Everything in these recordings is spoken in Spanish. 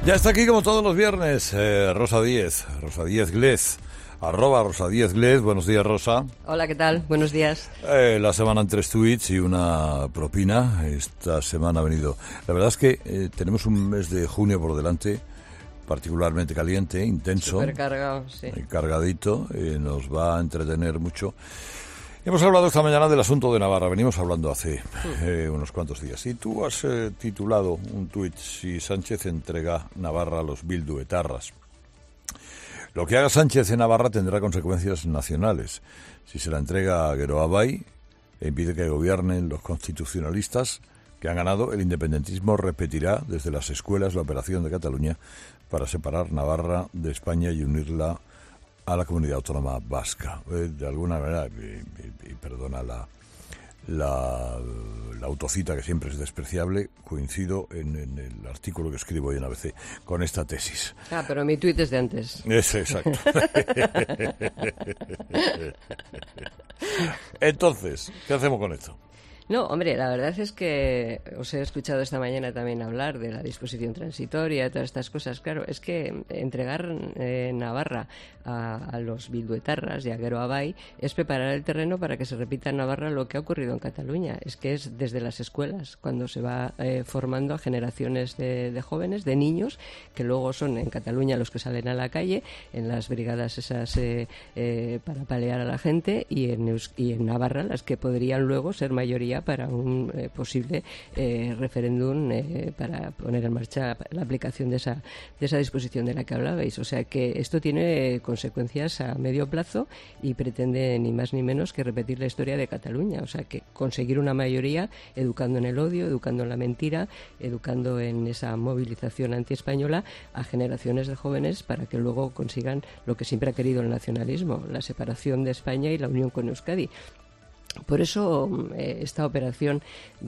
Ya está aquí como todos los viernes, Rosa Díez Glez, @Rosa Díez Glez. Buenos días, Rosa. Hola, ¿qué tal? Buenos días. La semana en 3 tweets y una propina. Esta semana ha venido... La verdad es que tenemos un mes de junio por delante, particularmente caliente, intenso. Supercargado, sí. Cargadito, nos va a entretener mucho. Hemos hablado esta mañana del asunto de Navarra, venimos hablando hace unos cuantos días. Y tú has titulado un tuit: si Sánchez entrega Navarra a los bilduetarras. Lo que haga Sánchez en Navarra tendrá consecuencias nacionales. Si se la entrega a Geroabay e impide que gobiernen los constitucionalistas que han ganado, el independentismo repetirá desde las escuelas la operación de Cataluña para separar Navarra de España y unirla a la comunidad autónoma vasca. De alguna manera, y perdona la autocita, que siempre es despreciable, coincido en el artículo que escribo hoy en ABC con esta tesis. Ah, pero mi tuit es de antes. Es exacto. Entonces, ¿qué hacemos con esto? No, hombre, la verdad es que os he escuchado esta mañana también hablar de la disposición transitoria, de todas estas cosas. Claro, es que entregar Navarra a los bilduetarras y a Geroabay es preparar el terreno para que se repita en Navarra lo que ha ocurrido en Cataluña. Es que es desde las escuelas cuando se va formando a generaciones de jóvenes, de niños, que luego son en Cataluña los que salen a la calle, en las brigadas esas para palear a la gente, y en Navarra las que podrían luego ser mayoría para un posible referéndum para poner en marcha la aplicación de esa disposición de la que hablabais. O sea que esto tiene consecuencias a medio plazo y pretende ni más ni menos que repetir la historia de Cataluña. O sea que conseguir una mayoría educando en el odio, educando en la mentira, educando en esa movilización antiespañola a generaciones de jóvenes para que luego consigan lo que siempre ha querido el nacionalismo, la separación de España y la unión con Euskadi. Por eso esta operación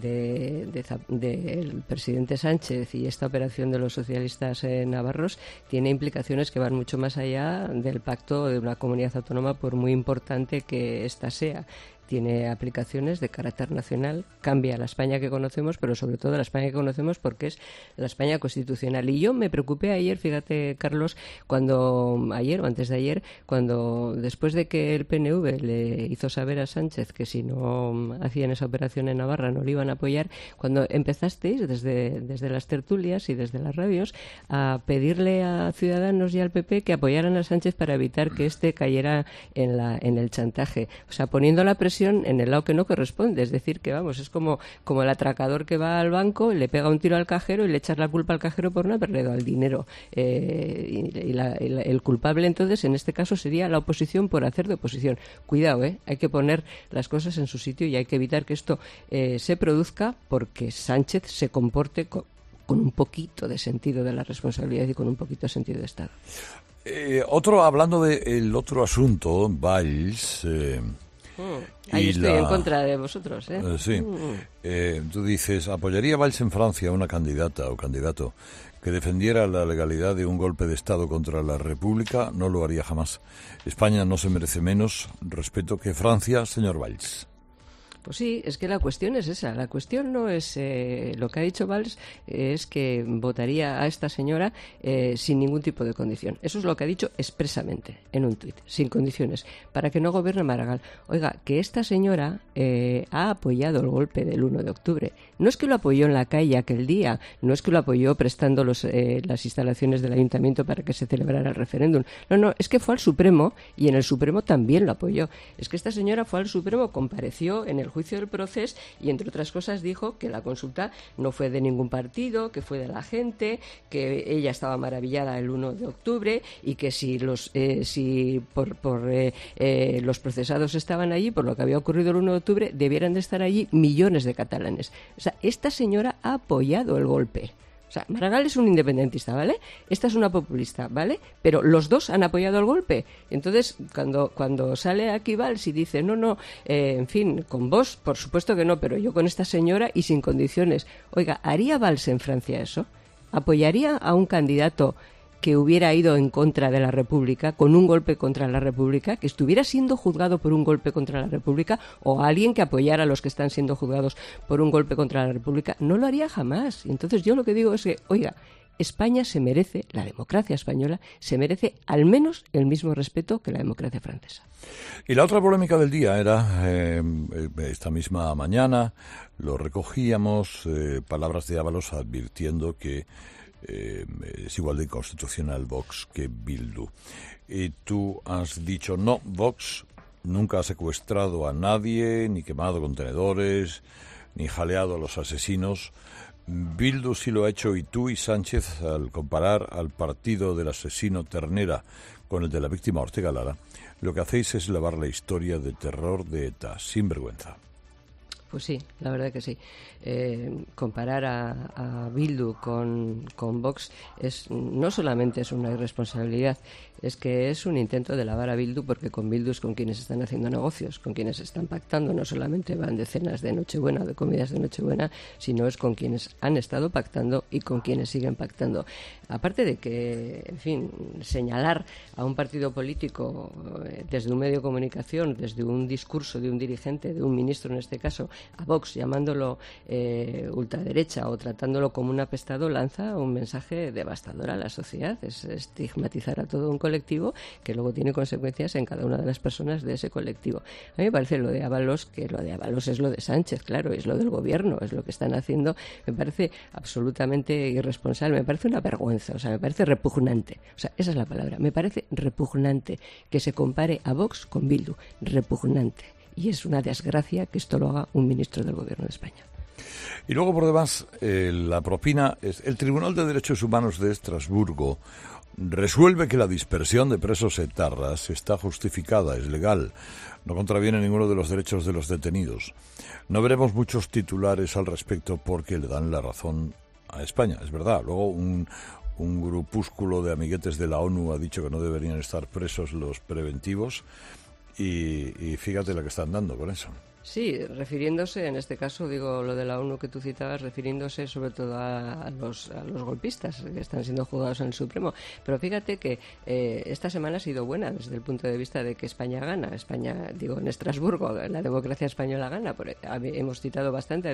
del presidente Sánchez y esta operación de los socialistas navarros tiene implicaciones que van mucho más allá del pacto de una comunidad autónoma, por muy importante que ésta sea. Tiene aplicaciones de carácter nacional, cambia la España que conocemos, pero sobre todo la España que conocemos porque es la España constitucional. Y yo me preocupé ayer, fíjate, Carlos, ayer o antes de ayer, cuando después de que el PNV le hizo saber a Sánchez que si no hacían esa operación en Navarra no le iban a apoyar, cuando empezasteis desde las tertulias y desde las radios a pedirle a Ciudadanos y al PP que apoyaran a Sánchez para evitar que éste cayera en el chantaje. O sea, poniendo la presión en el lado que no corresponde, es decir, que vamos, es como el atracador que va al banco, le pega un tiro al cajero y le echas la culpa al cajero por no haberle dado el dinero. El culpable entonces en este caso sería la oposición por hacer de oposición. Cuidado, hay que poner las cosas en su sitio y hay que evitar que esto se produzca, porque Sánchez se comporte con un poquito de sentido de la responsabilidad y con un poquito de sentido de Estado. Hablando del otro asunto, Valls... Ahí estoy en contra de vosotros, ¿eh? Sí. Tú dices, ¿apoyaría Valls en Francia a una candidata o candidato que defendiera la legalidad de un golpe de Estado contra la República? No lo haría jamás. España no se merece menos respeto que Francia, señor Valls. Pues sí, es que la cuestión es esa. La cuestión no es lo que ha dicho Valls, es que votaría a esta señora sin ningún tipo de condición. Eso es lo que ha dicho expresamente en un tuit, sin condiciones, para que no gobierne Maragall. Oiga, que esta señora ha apoyado el golpe del 1 de octubre. No es que lo apoyó en la calle aquel día, no es que lo apoyó prestando las instalaciones del ayuntamiento para que se celebrara el referéndum. No, es que fue al Supremo y en el Supremo también lo apoyó. Es que esta señora fue al Supremo, compareció en el juicio del proceso y, entre otras cosas, dijo que la consulta no fue de ningún partido, que fue de la gente, que ella estaba maravillada el 1 de octubre y que si los procesados estaban allí por lo que había ocurrido el 1 de octubre, debieran de estar allí millones de catalanes. O sea, esta señora ha apoyado el golpe. O sea, Maragall es un independentista, ¿vale? Esta es una populista, ¿vale? Pero los dos han apoyado el golpe. Entonces, cuando sale aquí Valls y dice, en fin, con vos, por supuesto que no, pero yo con esta señora y sin condiciones. Oiga, ¿haría Valls en Francia eso? ¿Apoyaría a un candidato que hubiera ido en contra de la República, con un golpe contra la República, que estuviera siendo juzgado por un golpe contra la República, o alguien que apoyara a los que están siendo juzgados por un golpe contra la República? No lo haría jamás. Y entonces yo lo que digo es que, oiga, España se merece, la democracia española, se merece al menos el mismo respeto que la democracia francesa. Y la otra polémica del día era, esta misma mañana, lo recogíamos, palabras de Ábalos advirtiendo que es igual de inconstitucional Vox que Bildu. Y tú has dicho, no, Vox nunca ha secuestrado a nadie, ni quemado contenedores, ni jaleado a los asesinos. Bildu sí lo ha hecho, y tú y Sánchez, al comparar al partido del asesino Ternera con el de la víctima Ortega Lara, lo que hacéis es lavar la historia de terror de ETA, sin vergüenza. Pues sí, la verdad que sí. Comparar a Bildu con Vox no solamente es una irresponsabilidad, es que es un intento de lavar a Bildu, porque con Bildu es con quienes están haciendo negocios, con quienes están pactando. No solamente van de cenas de Nochebuena, de comidas de Nochebuena, sino es con quienes han estado pactando y con quienes siguen pactando. Aparte de que, en fin, señalar a un partido político desde un medio de comunicación, desde un discurso de un dirigente, de un ministro en este caso, a Vox, llamándolo ultraderecha o tratándolo como un apestado, lanza un mensaje devastador a la sociedad. Es estigmatizar a todo un colectivo que luego tiene consecuencias en cada una de las personas de ese colectivo. A mí me parece lo de Ábalos, que lo de Ábalos es lo de Sánchez, claro, es lo del gobierno, es lo que están haciendo. Me parece absolutamente irresponsable, me parece una vergüenza, o sea, me parece repugnante. O sea, esa es la palabra, me parece repugnante que se compare a Vox con Bildu, repugnante. Y es una desgracia que esto lo haga un ministro del Gobierno de España. Y luego, por demás, la propina es: el Tribunal de Derechos Humanos de Estrasburgo resuelve que la dispersión de presos etarras está justificada, es legal, no contraviene ninguno de los derechos de los detenidos. No veremos muchos titulares al respecto porque le dan la razón a España, es verdad. Luego un grupúsculo de amiguetes de la ONU ha dicho que no deberían estar presos los preventivos. Y fíjate la que están dando con eso. Sí, refiriéndose, en este caso, digo lo de la ONU que tú citabas, refiriéndose sobre todo a los golpistas que están siendo juzgados en el Supremo. Pero fíjate que esta semana ha sido buena desde el punto de vista de que España gana. España, digo, en Estrasburgo, la democracia española gana. Habéis citado bastante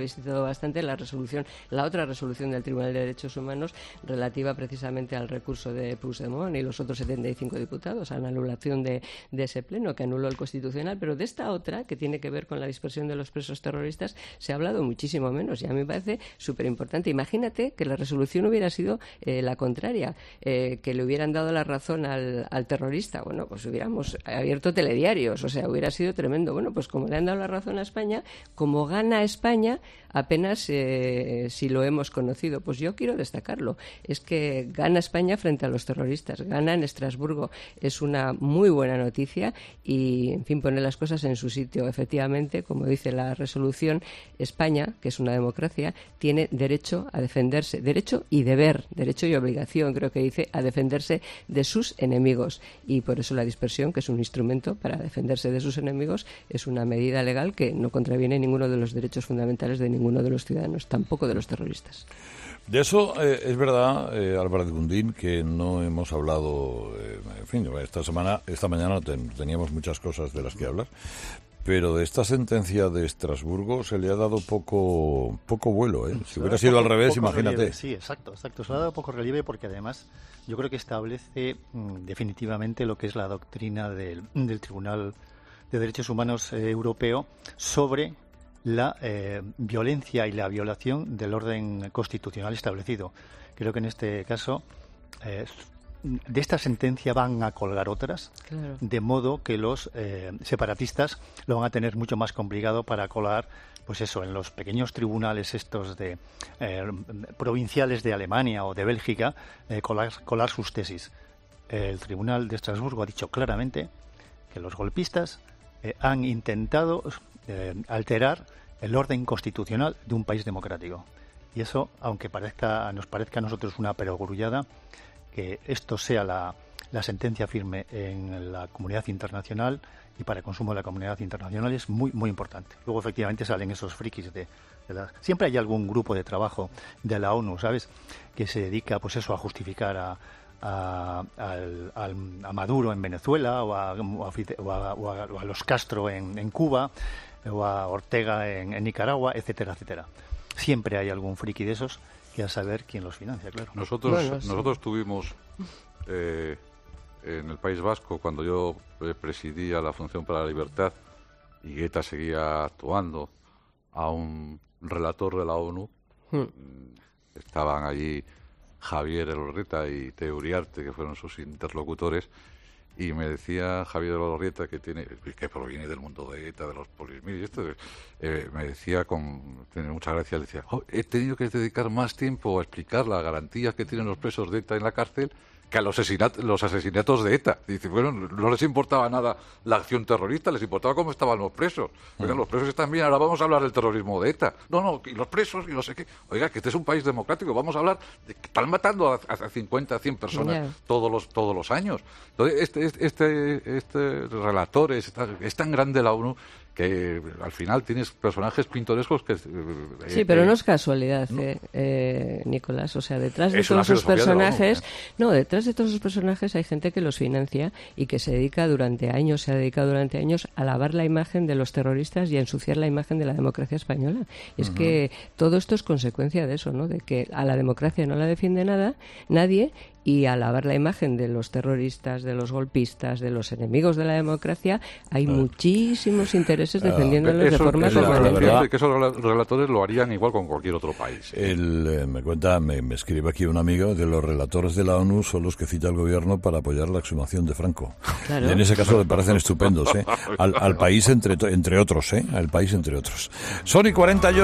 la otra resolución del Tribunal de Derechos Humanos relativa precisamente al recurso de Puigdemont y los otros 75 diputados, a la anulación de ese pleno que anuló el Constitucional. Pero de esta otra, que tiene que ver con la dispersión de los presos terroristas, se ha hablado muchísimo menos, y a mí me parece súper importante. Imagínate que la resolución hubiera sido la contraria, que le hubieran dado la razón al terrorista. Bueno, pues hubiéramos abierto telediarios, o sea, hubiera sido tremendo. Bueno, pues como le han dado la razón a España, como gana España, apenas si lo hemos conocido. Pues yo quiero destacarlo, es que gana España frente a los terroristas, gana en Estrasburgo, es una muy buena noticia y, en fin, pone las cosas en su sitio. Efectivamente, como dice la resolución, España, que es una democracia, tiene derecho a defenderse, derecho y deber, derecho y obligación, creo que dice, a defenderse de sus enemigos. Y por eso la dispersión, que es un instrumento para defenderse de sus enemigos, es una medida legal que no contraviene ninguno de los derechos fundamentales de ninguno de los ciudadanos, tampoco de los terroristas. De eso es verdad, Álvarez Gundín, que no hemos hablado, en fin, esta mañana teníamos muchas cosas de las que hablar, pero de esta sentencia de Estrasburgo se le ha dado poco vuelo, ¿eh? Si hubiera sido al revés, imagínate. Relieve. Sí, exacto. Se le ha dado poco relieve porque además yo creo que establece definitivamente lo que es la doctrina del Tribunal de Derechos Humanos Europeo sobre la violencia y la violación del orden constitucional establecido. Creo que en este caso de esta sentencia van a colgar otras, claro, de modo que los separatistas lo van a tener mucho más complicado para colar, pues eso, en los pequeños tribunales estos de provinciales de Alemania o de Bélgica, colar sus tesis. El Tribunal de Estrasburgo ha dicho claramente que los golpistas han intentado alterar el orden constitucional de un país democrático. Y eso, aunque nos parezca a nosotros una perogrullada, que esto sea la sentencia firme en la comunidad internacional y para el consumo de la comunidad internacional es muy, muy importante. Luego, efectivamente, salen esos frikis siempre hay algún grupo de trabajo de la ONU, ¿sabes?, que se dedica, pues eso, a justificar a Maduro en Venezuela o a los Castro en Cuba o a Ortega en Nicaragua, etcétera, etcétera. Siempre hay algún friki de esos y a saber quién los financia, claro. Nosotros tuvimos en el País Vasco, cuando yo presidía la Fundación para la Libertad y ETA seguía actuando, a un relator de la ONU. Estaban allí Javier Elorrieta y Teo Uriarte, que fueron sus interlocutores, y me decía Javier Elorrieta, que proviene del mundo de ETA, de los polismil, y esto, me decía tiene mucha gracia, le decía, he tenido que dedicar más tiempo a explicar las garantías que tienen los presos de ETA en la cárcel que a los asesinatos de ETA. Dice, bueno, no les importaba nada la acción terrorista, les importaba cómo estaban los presos. Oigan, los presos están bien, ahora vamos a hablar del terrorismo de ETA. No, y los presos, y no sé qué. Oiga, que este es un país democrático, vamos a hablar de que están matando a 50, 100 personas todos los años. Entonces, este relator es tan grande la ONU que al final tienes personajes pintorescos que... sí, pero no es casualidad, Nicolás. O sea, detrás de todos esos personajes... detrás de todos esos personajes hay gente que los financia y que se ha dedicado durante años a lavar la imagen de los terroristas y a ensuciar la imagen de la democracia española. Y es que todo esto es consecuencia de eso, ¿no? De que a la democracia no la defiende nadie, y a lavar la imagen de los terroristas, de los golpistas, de los enemigos de la democracia, hay muchísimos intereses defendiéndolos de forma permanente. Que esos relatores lo harían igual con cualquier otro país. Me escribe aquí un amigo de los relatores de la ONU son los que cita el gobierno para apoyar la exhumación de Franco. Claro. Y en ese caso le parecen estupendos, al país entre otros, al país entre otros. Son y 48.